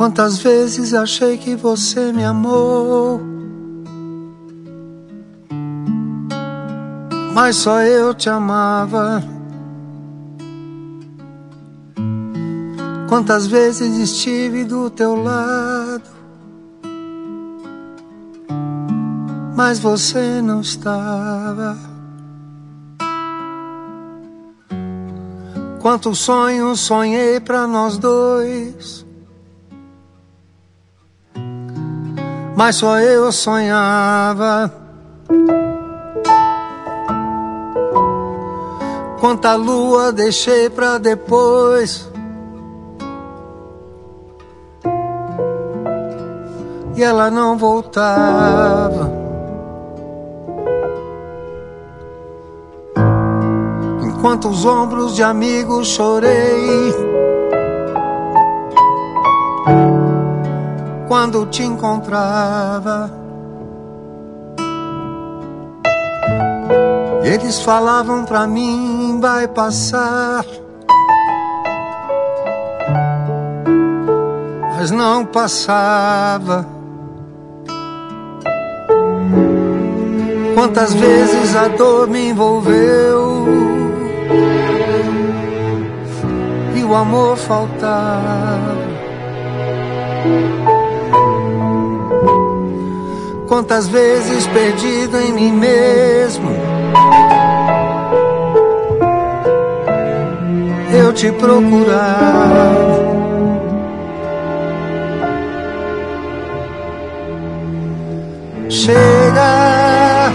Quantas vezes achei que você me amou, mas só eu te amava. Quantas vezes estive do teu lado, mas você não estava. Quantos sonhos sonhei pra nós dois, mas só eu sonhava. Quanta lua deixei pra depois, e ela não voltava. Quantos ombros de amigos chorei quando te encontrava. Eles falavam pra mim, vai passar, mas não passava. Quantas vezes a dor me envolveu e o amor faltava. Quantas vezes perdido em mim mesmo eu te procurava. Chega,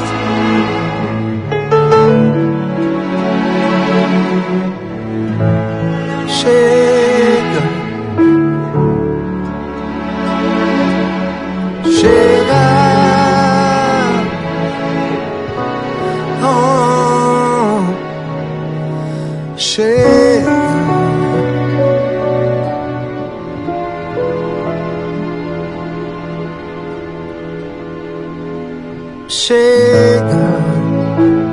chega, chega, oh, chega. Chega.